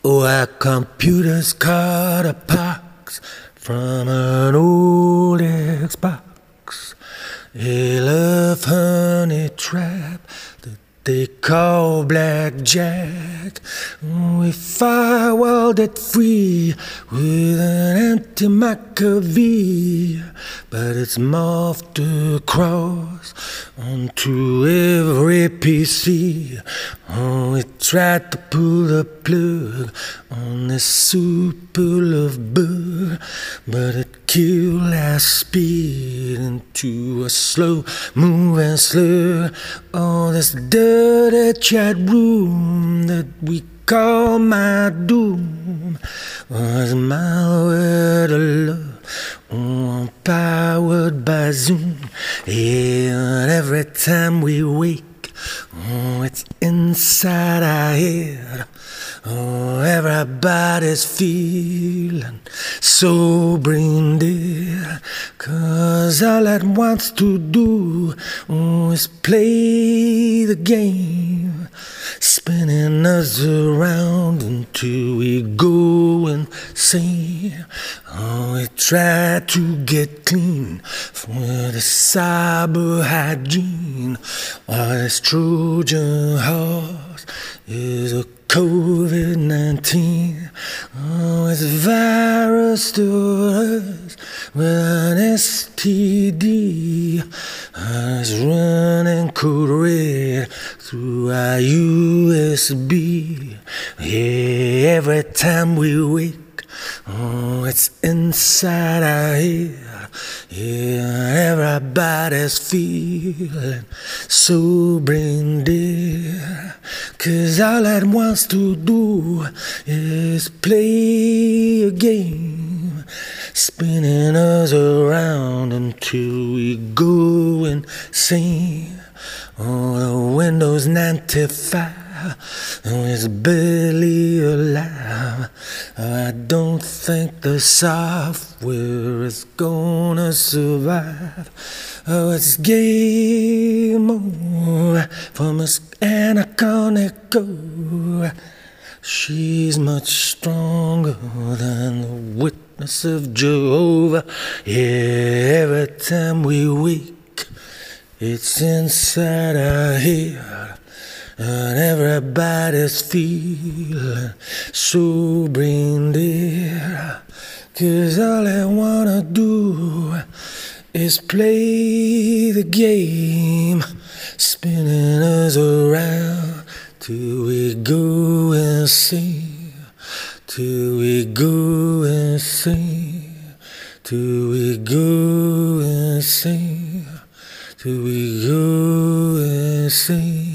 Oh, our computers caught a pox from an old Xbox. A love honey trap that they call blackjack. We firewalled it free with an anti-McAfee, but it's morphed across onto every PC. Oh, we tried to pull the plug on this soup full of bug, but it killed our speed into a slow-moving slug. Oh, this dirty chat room that we call my doom was malware to love. Oh, powered by Zoom. Yeah, and every time we wake, oh, it's inside our head. Oh, everybody's feeling so brain dead, 'cause all it wants to do, oh, is play the game, spinning us around until we go insane. Oh, we try to get clean from the cyber hygiene. Oh, this Trojan horse is a COVID-19. Oh, it's a virus to us with an STD. It's running code red through our USB. Yeah, every time we wake, oh, it's inside our head. Yeah, everybody's feeling so brain dead, 'cause all it wants to do is play a game, spinning us around until we go insane. Oh, the Windows 95, oh, it's barely alive. I don't think the software is gonna survive. Oh, it's game over for Miss Anna Kournikova. She's much stronger than the witness of Jehovah. Yeah, every time we wake, it's inside our head, and everybody's feeling so brain dead, 'cause all they wanna do is play the game, spinning us around till we go insane, till we go insane, till we go insane, till we go insane.